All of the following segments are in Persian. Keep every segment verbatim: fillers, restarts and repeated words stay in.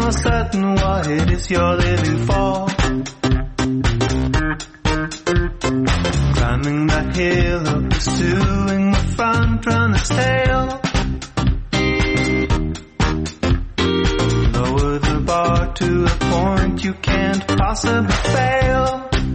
more certain what it is you're living for. Climbing that hill of pursuing the front runner's tail. Lower the bar to a point you can't possibly fail.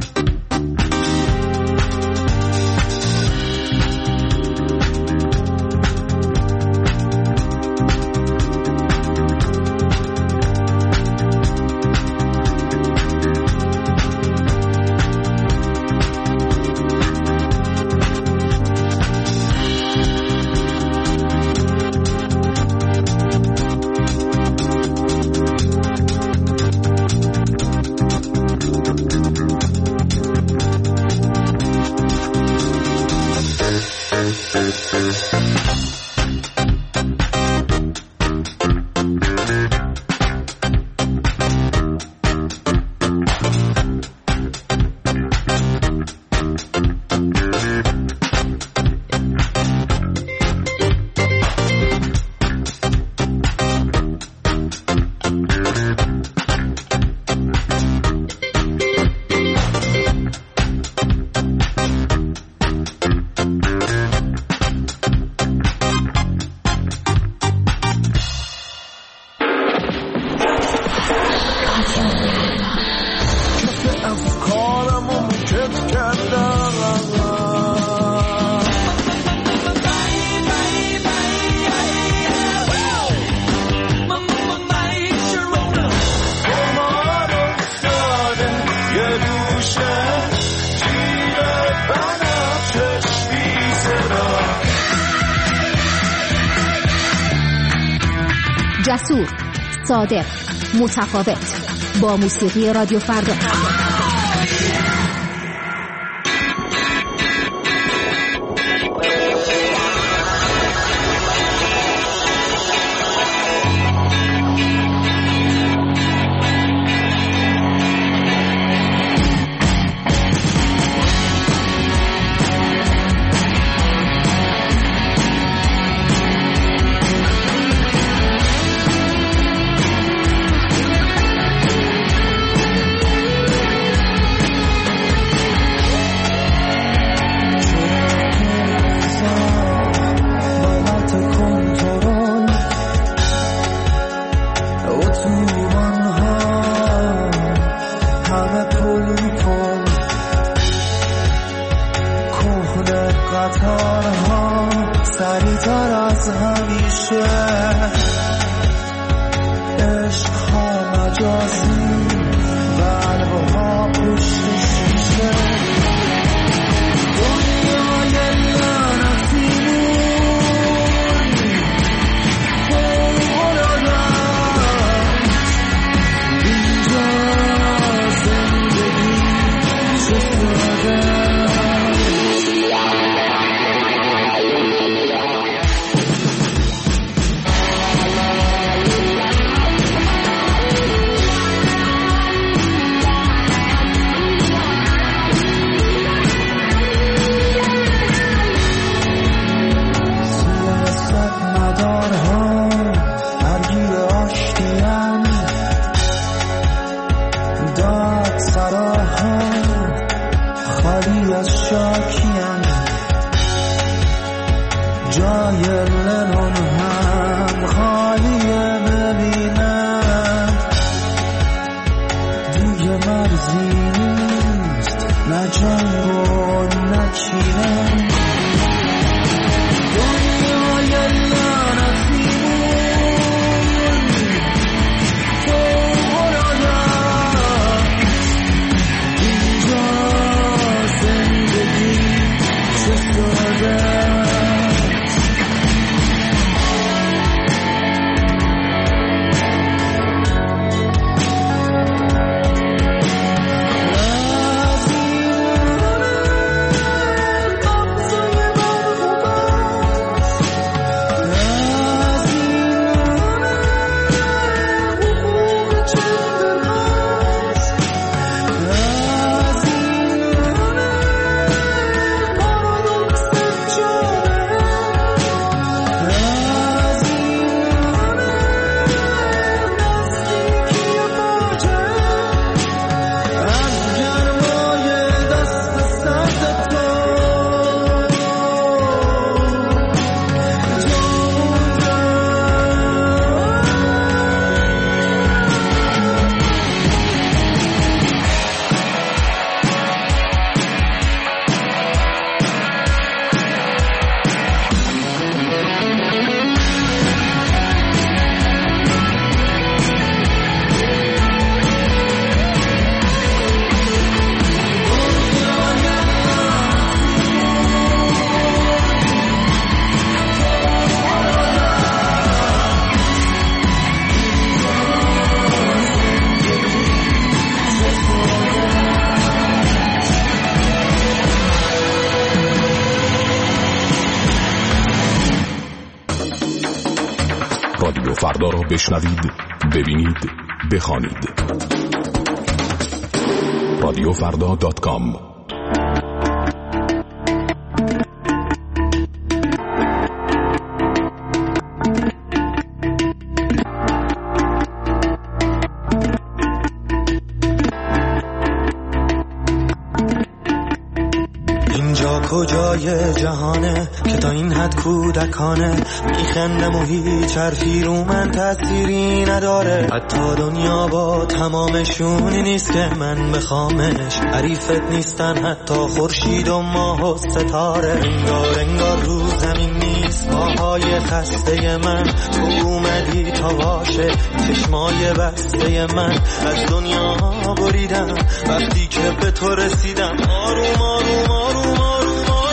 جسور، صادق، متفاوت، با موسیقی رادیو فردا. فردا را بشنوید، ببینید، بخوانید. رادیو فردا دات کام. کجای جهانه که تا این حد کودکانه میخندم و هیچ حرفی رو من تأثیری نداره. حتی دنیا با تمامشونی نیست که من بخوامش. عریفت نیستن حتی خورشید و ماه و ستاره. انگار انگار رو زمین نیست پاهای خسته من. تو اومدی تا باشه چشمای بسته من. از دنیا بریدم وقتی که به تو رسیدم. آروم آروم آروم آروم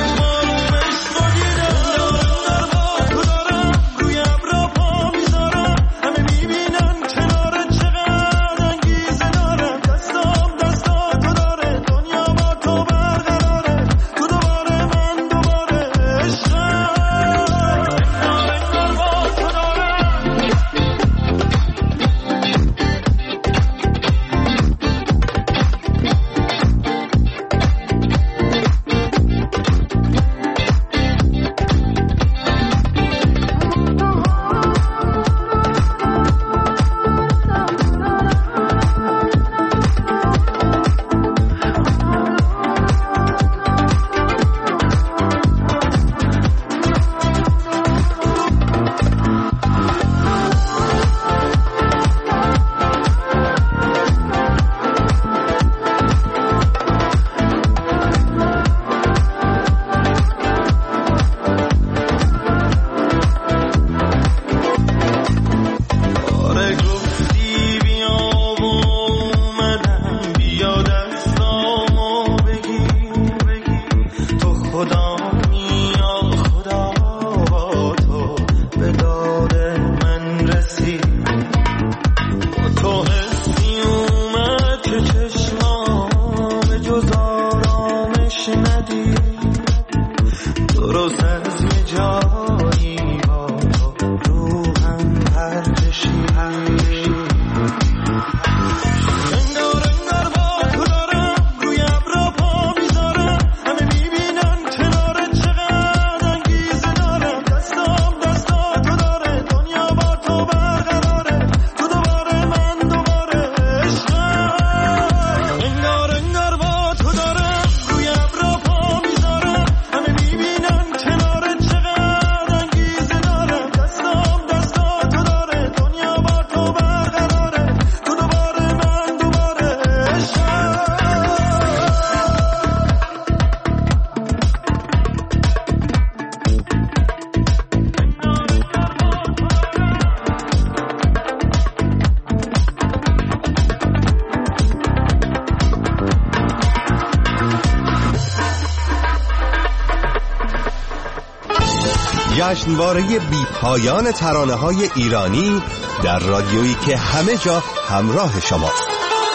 جشنواره بی پایان ترانه‌های ایرانی در رادیویی که همه جا همراه شماست.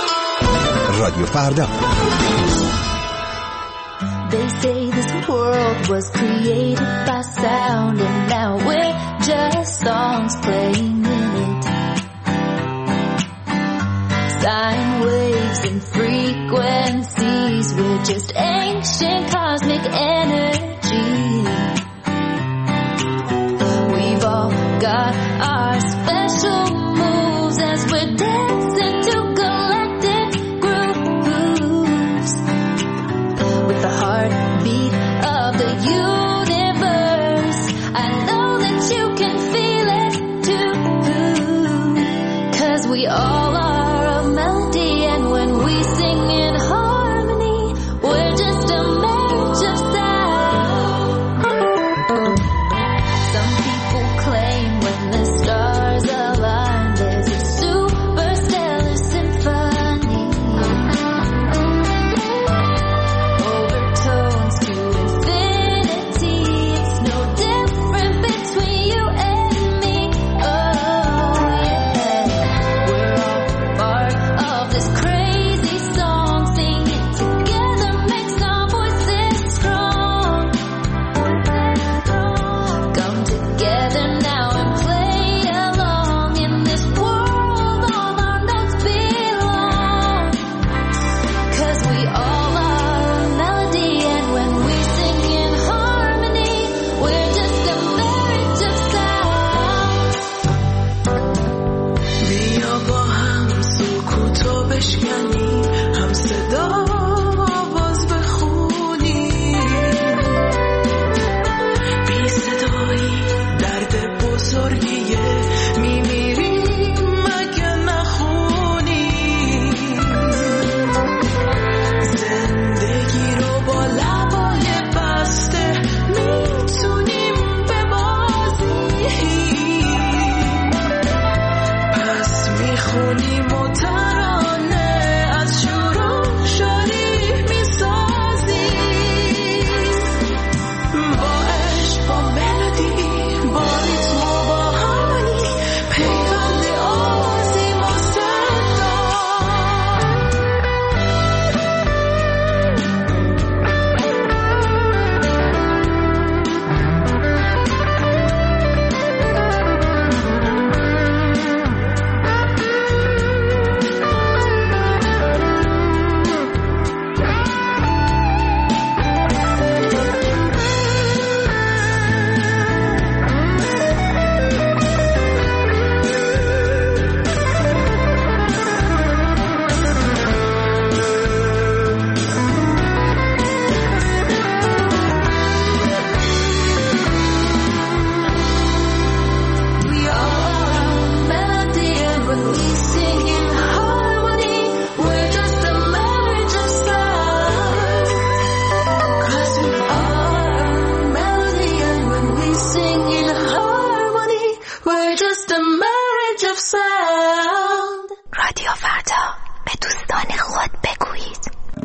رادیو فردا. They say this world was created by sound and now we're just songs playing in it. Sine waves and frequencies, we're just ancient cosmic energy. We've all got our special moves as we're dancing to galactic grooves. With the heartbeat of the universe, I know that you can feel it too. 'Cause we all are a melody, and when we sing in harmony, we're just a marriage of sound. Some people claim when the stars align, there's a superstellar symphony. Overtones to infinity, it's no different between you and me. Oh yeah, we're all بشکنیم، هم صدا آواز بخونیم. بی صدایی درد بزرگیه، میمیریم مگه نخونیم. زندگی رو با لبای بسته میتونیم ببازیم. پس میخونیم و ترانه از شروع شدی میسازیم. با عشق، با ملودی، با ریتم و با هارمونی، پیوند آوازیم و صدا. We are melody, and when we sing in harmony, we're just a marriage of sound. 'Cause we are melody, and when we sing in harmony, we're just a marriage of sound. رادیو فردا، به دوستان خود بگویید.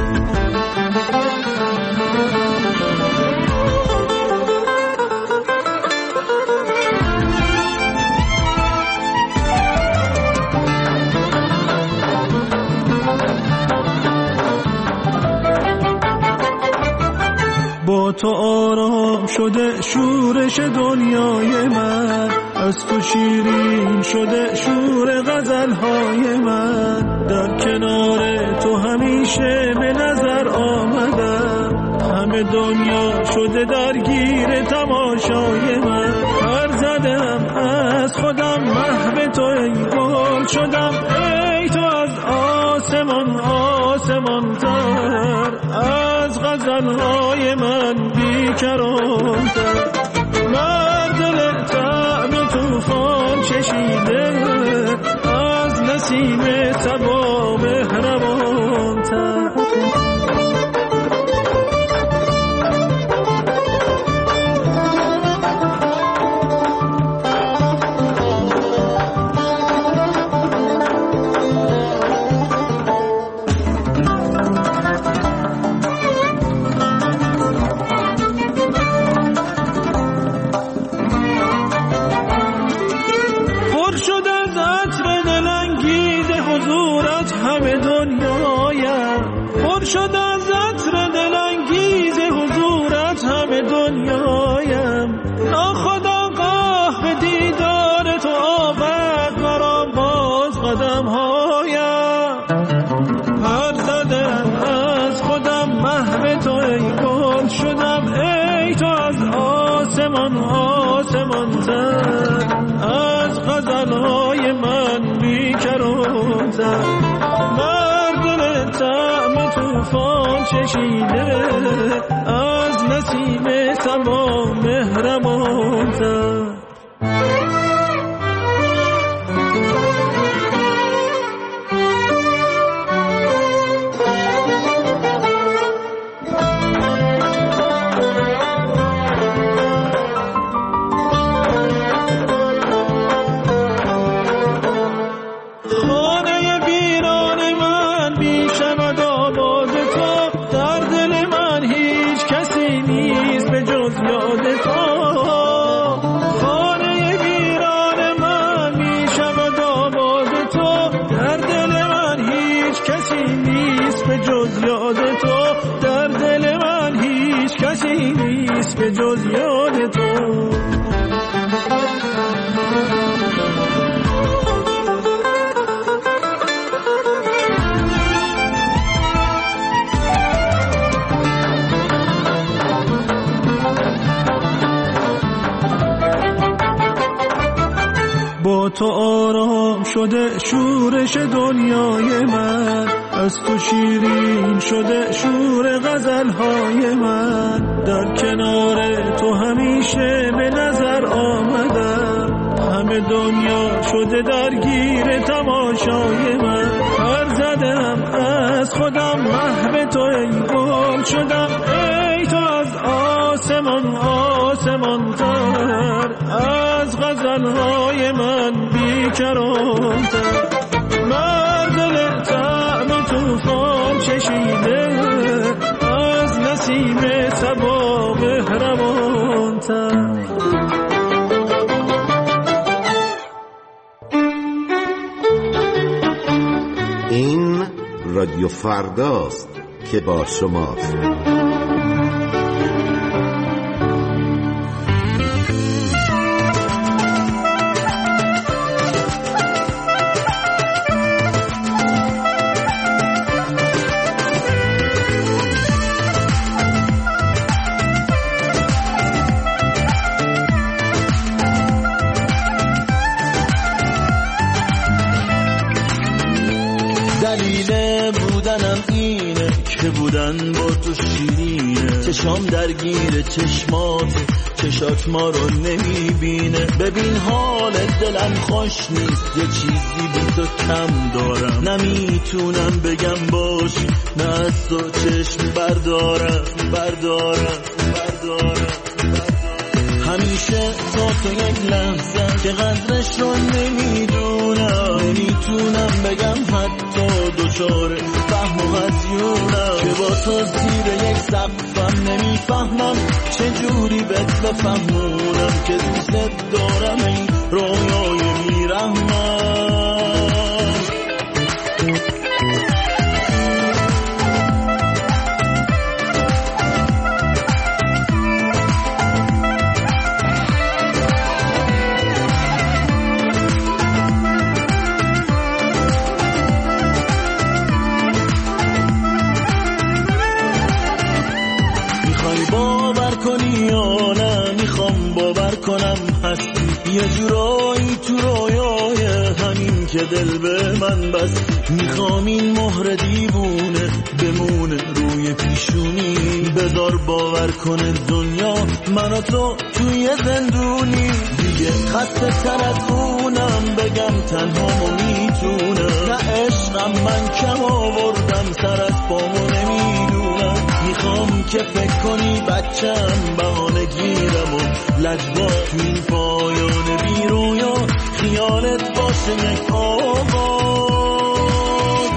با تو آرام شده شورش دنیای من، از تو شیرین شده شور غزلهای من. در کنار تو همیشه به نظر آمدم، همه دنیا شده درگیر تماشای من. پر زدم از خودم محو تو ای گل شدم، ای تو از آسمان آسمان تر، از غزلهای من بیکران تر. مردل طعم توفان چشیده، از نسیم صبا مهربان تر. پر شد از عطر دلانگیز حضورت همه دنیایم، پر شد از عطر دلانگیز حضورت همه دنیایم. ناخودآگاه به دیدار تو آورد مرا باز قدمهایم. پر زدم از خودم محو تو ای گل شدم، ای تو از آسمان آسمان تر، از غزلهای من بیکران تر. مردل طعم توفان چشیده، از نسیم صبا مهربان تر. خانه ویران من بی شود آباد تو، در دل من هیچ کسی نیست به جز یاد تو. خانه ویران من بی شود آباد تو، در دل من هیچ کسی نیست به جز یاد تو. در دل من هیچ کسی نیست به جز یاد تو. با تو آرام شده شورش دنیای من، از تو شیرین شده شور غزلهای من. در کنار تو همیشه به نظر آمدم، همه دنیا شده درگیر تماشای من. هر زدم از خودم محو تو ای گل شدم، ای تو از آسمان آسمان تر، از غزلهای من بیکرانتر. مردل طعم توفان چشیده، از نسیم صبا مهربانتر. این رادیو فرداست که با شماست. بودن با تو شیرینه، چشام درگیر چشمات، چشات ما رو نمیبینه. ببین حال دلم خوش نیست، یه چیزی بی تو کم دارم، نمیتونم بگم باش، نه از تو چشم بردارم بردارم بردارم. همیشه تا تو یک لحظه که قدرش رو نمیدونم، نمیتونم بگم حتی دچار فهم و هزیونم، که با تو زیر یک سقفم نمیفهمم چجوری بهت بفهمونم که دوست دارم این رویای میرحمم. یه جورایی تو رویای همین که دل به من بس، میخوام این مهر دیوونه بمونه روی پیشونی. بذار باور کنه دنیا من و تو توی زندونی، دیگه خسته تر از اونم بگم تنهامو میتونم. نه عشقم من کم آوردم، سر از پامو نمیدونم. میخوام که فکر کنی بچم بهانه گیرم و لجبا تو این پایان بی رویا، خیالت باشه یک آواز.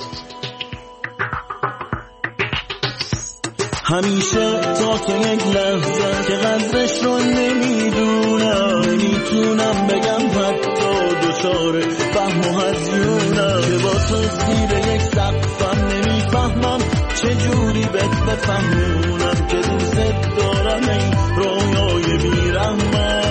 همیشه تا تو یک لحظه که قدرش رو نمیدونم، نمیتونم بگم حتی دچار فهم و هزیونم، که با تو زیر یک سقفم نمیفهمم چجوری بهت بفهمونم که دوست دارم این رویای بیرحمم.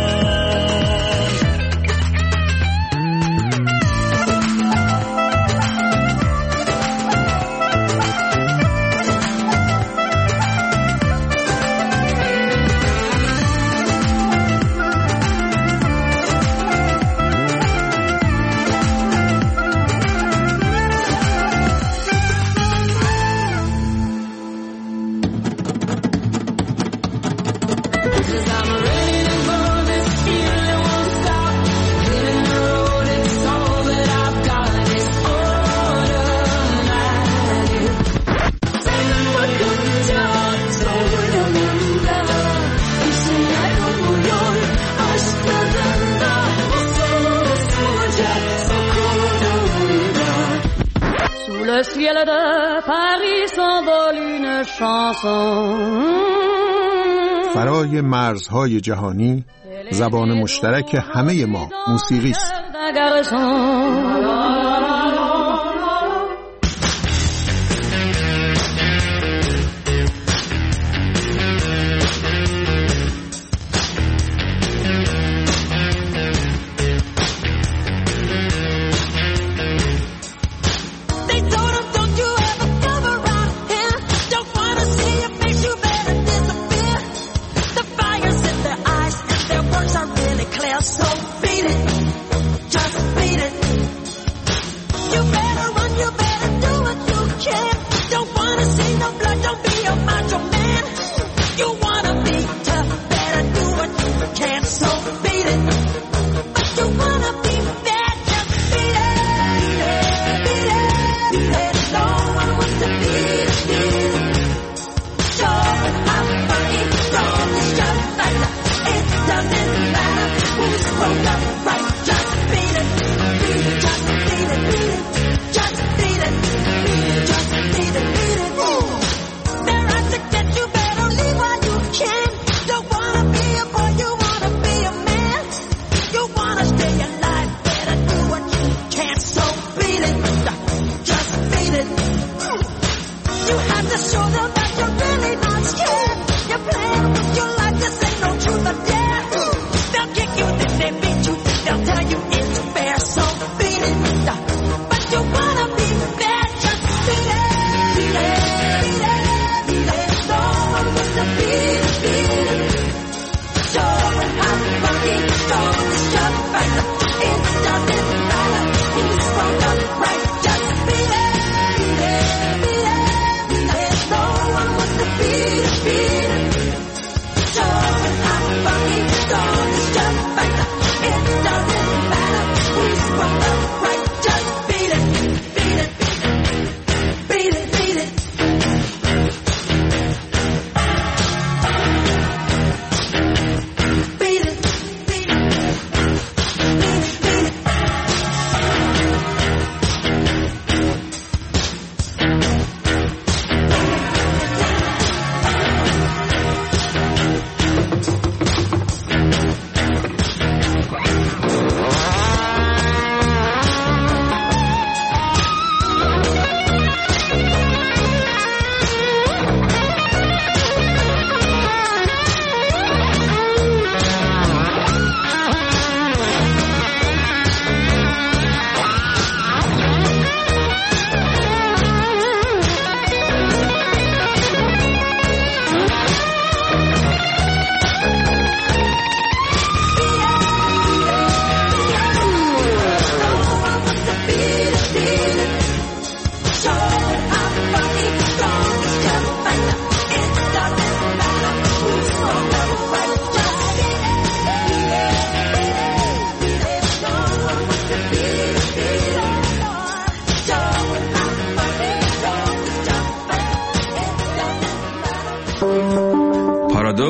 Le ciel de Paris s'envole une chanson. فرای مرزهای جهانی، زبان مشترک همه ما موسیقی است. So beat it, just beat it.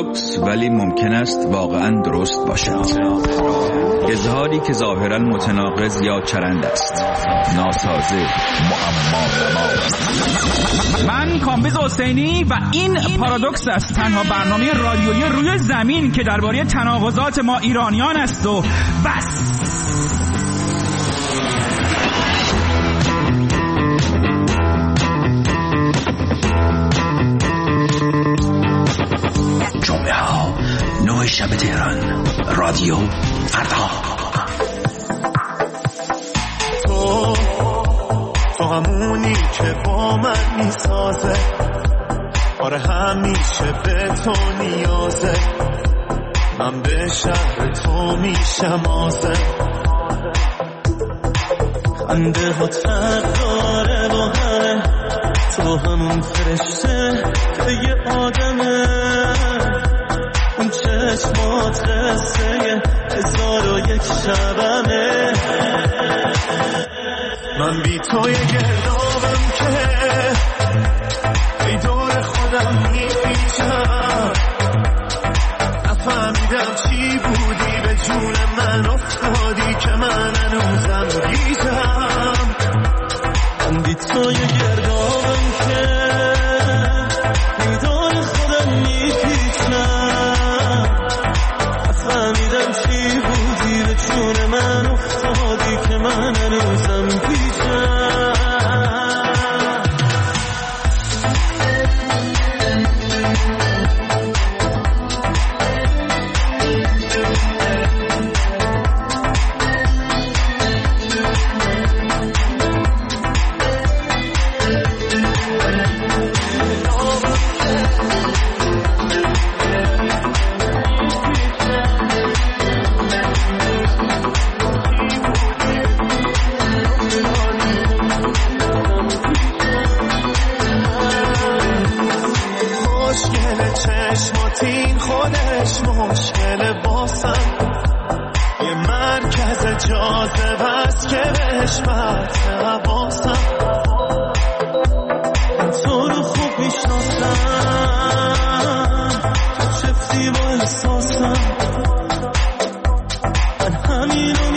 پارادوکس ولی ممکن است واقعا درست باشد. اظهاری که ظاهرا متناقض یا چرند است، ناسازه، معما. من کامبیز حسینی و این پارادوکس است، تنها برنامه رادیویی روی زمین که درباره تناقضات ما ایرانیان است و بس. جمعه ها نه شب تهران، رادیو فردا. تو تو همونی که با من میسازه، آره همیشه به تو نیازه، من به شهر تو میشم آزه، خنده ها تق داره با همه، تو همون فرشته که یه آدمه، اون چشمات قصه هزار و یک شبمه، من بی توی گردابم که ای دور خودم میپیچم، نفهمیدم چی بودی به جون من افتادی که من هنوزم گیجم، من بی توی گردابم که ای دور خودم میپیچم، نفهمیدم چی بودی به جون من افتادی که من هنوزم گیجم. چشماتین خودش مشکل باسم، یه مرکز جاذبه است که بهش مرد حواسم، من تو رو خوب میشناسم، تو چفتی با احساسم، من همینو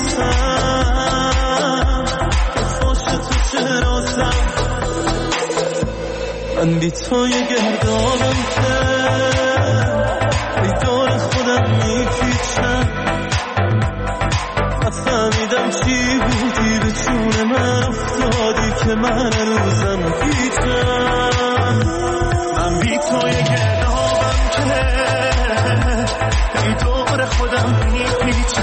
میخواستم که فاش تو شراسم، من بی تو یه گردابم که ای دور خودم میپیچم، نفهمیدم چی بودی به جون من افتادی که من هنوزم گیجم، من بی تو یه گردابم که ای دور خودم میپیچم،